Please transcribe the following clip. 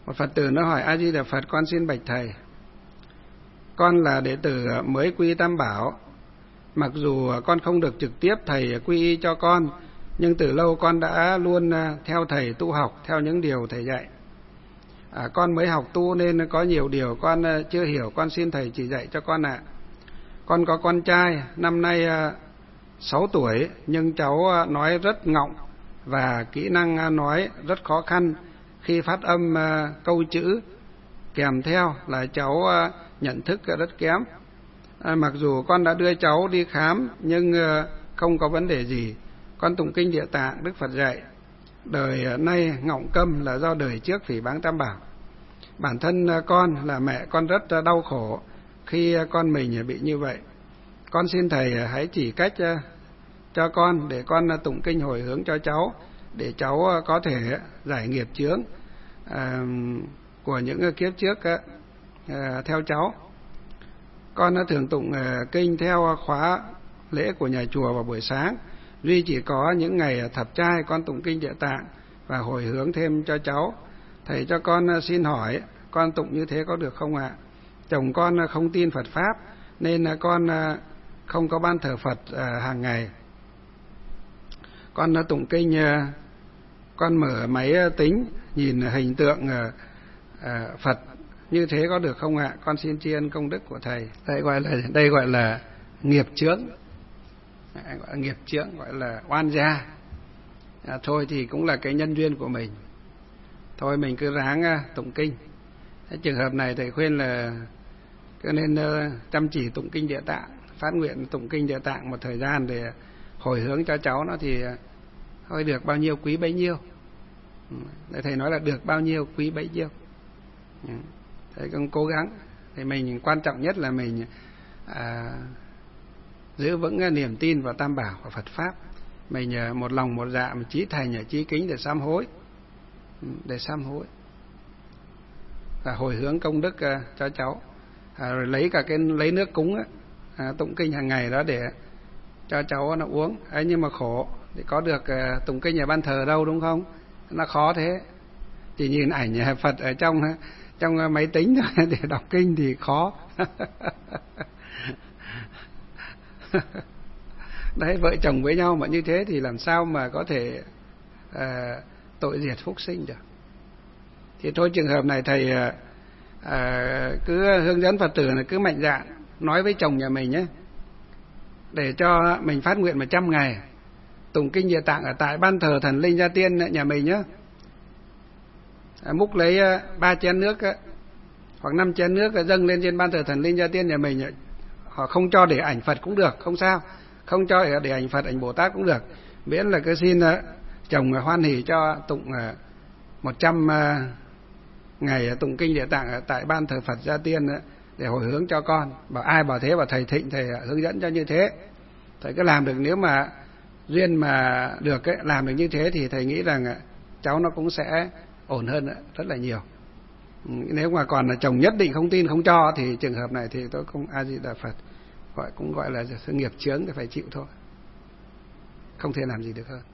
Một Phật tử nó hỏi: A Di Đà Phật, con xin bạch thầy, con là đệ tử mới quy y Tam Bảo. Mặc dù con không được trực tiếp thầy quy y cho con, nhưng từ lâu con đã luôn theo thầy tu học theo những điều thầy dạy. Con mới học tu nên có nhiều điều con chưa hiểu, con xin thầy chỉ dạy cho con ạ. Con có con trai năm nay 6 tuổi, nhưng cháu nói rất ngọng và kỹ năng nói rất khó khăn. Khi phát âm câu chữ kèm theo là cháu nhận thức rất kém. Mặc dù con đã đưa cháu đi khám nhưng không có vấn đề gì. Con tụng kinh Địa Tạng, Đức Phật dạy đời nay ngọng câm là do đời trước phỉ báng Tam Bảo. Bản thân con là mẹ con rất đau khổ khi con mình bị như vậy. Con xin thầy hãy chỉ cách cho con để con tụng kinh hồi hướng cho cháu, để cháu có thể giải nghiệp chướng của những kiếp trước theo cháu. Con đã thường tụng kinh theo khóa lễ của nhà chùa vào buổi sáng. Duy chỉ có những ngày thập trai con tụng kinh Địa Tạng và hồi hướng thêm cho cháu. Thầy cho con xin hỏi, con tụng như thế có được không ạ? Chồng con không tin Phật Pháp nên con không có ban thờ Phật hàng ngày. Con tụng kinh, con mở máy tính nhìn hình tượng Phật như thế có được không ạ? Con xin tri ân công đức của thầy. Đây gọi là nghiệp chướng, nghiệp chướng, gọi là oan gia. Thôi thì cũng là cái nhân duyên của mình. Thôi mình cứ ráng tụng kinh. Trường hợp này thầy khuyên là cứ nên chăm chỉ tụng kinh Địa Tạng, phát nguyện tụng kinh Địa Tạng một thời gian để hồi hướng cho cháu nó, thì thôi được bao nhiêu quý bấy nhiêu. Để thầy nói là được bao nhiêu quý bấy nhiêu. Thầy cũng cố gắng. Thì mình quan trọng nhất là mình giữ vững niềm tin vào Tam Bảo và Phật Pháp. Mình một lòng một dạ, mình chí thành chí kính để sám hối, và hồi hướng công đức cho cháu. Rồi lấy cả lấy nước cúng tụng kinh hàng ngày đó để cho cháu nó uống. Ấy nhưng mà khổ thì có được tụng kinh ở ban thờ đâu, đúng không? Nó khó thế. Chỉ nhìn ảnh Phật ở trong máy tính thôi để đọc kinh thì khó. Đấy, vợ chồng với nhau mà như thế thì làm sao mà có thể tội diệt phúc sinh được. Thì thôi, trường hợp này thầy cứ hướng dẫn Phật tử là cứ mạnh dạn nói với chồng nhà mình nhé, để cho mình phát nguyện 100 ngày tụng kinh Địa Tạng ở tại ban thờ thần linh Gia Tiên nhà mình nhé. Múc lấy 3 chén nước hoặc 5 chén nước dâng lên trên ban thờ thần linh Gia Tiên nhà mình. Họ không cho để ảnh Phật cũng được, không sao. Không cho để ảnh Phật, ảnh Bồ Tát cũng được, miễn là cứ xin chồng hoan hỉ cho tụng 100 ngày tụng kinh Địa Tạng ở tại ban thờ Phật Gia Tiên để hồi hướng cho con. Ai bảo thế, bảo thầy Thịnh thầy hướng dẫn cho như thế. Thầy cứ làm được, nếu mà duyên mà được làm được như thế thì thầy nghĩ rằng cháu nó cũng sẽ ổn hơn rất là nhiều. Nếu mà còn là chồng nhất định không tin không cho thì trường hợp này thì tôi không, A Di Đà Phật, cũng gọi là sự nghiệp chướng thì phải chịu thôi, không thể làm gì được hơn.